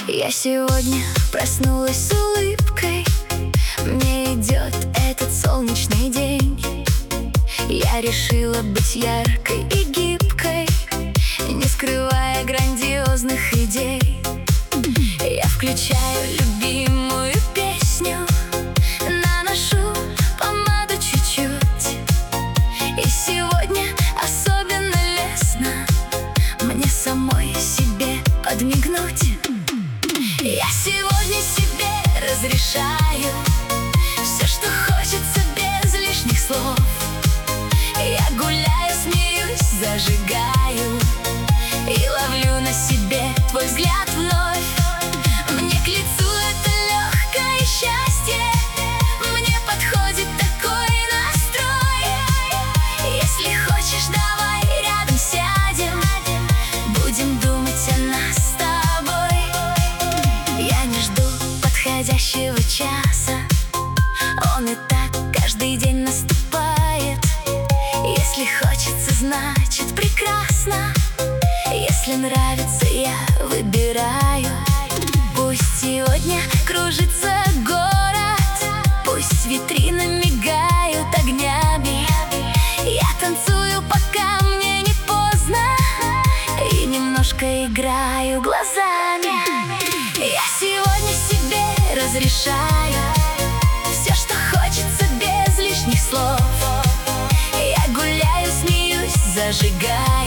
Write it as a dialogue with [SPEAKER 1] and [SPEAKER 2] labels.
[SPEAKER 1] Я сегодня проснулась с улыбкой. Мне идет этот солнечный день. Я решила быть яркой и гибкой, не скрывая грандиозных идей. Я включаю любимую песню, наношу помаду чуть-чуть. И сегодня особенно лестно мне самой себе подмигнуть. Я сегодня себе разрешаю все, что хочется, без лишних слов. Я гуляю, смеюсь, зажигаю и ловлю на себе твой взгляд вновь. Мне к лицу это легкое счастье, мне подходит такой настрой. Если хочешь, давай рядом сядем, будем думать о нас с тобой. Я не жду подходящего часа, он и так каждый день наступает. Если хочется, значит прекрасно. Если нравится, я выбираю. Пусть сегодня кружится город, пусть витрины мигают огнями. Я танцую, пока мне не поздно, и немножко играю глазами. Я сегодня себе разрешаю все, что хочется, без лишних слов. Я гуляю, смеюсь, зажигаю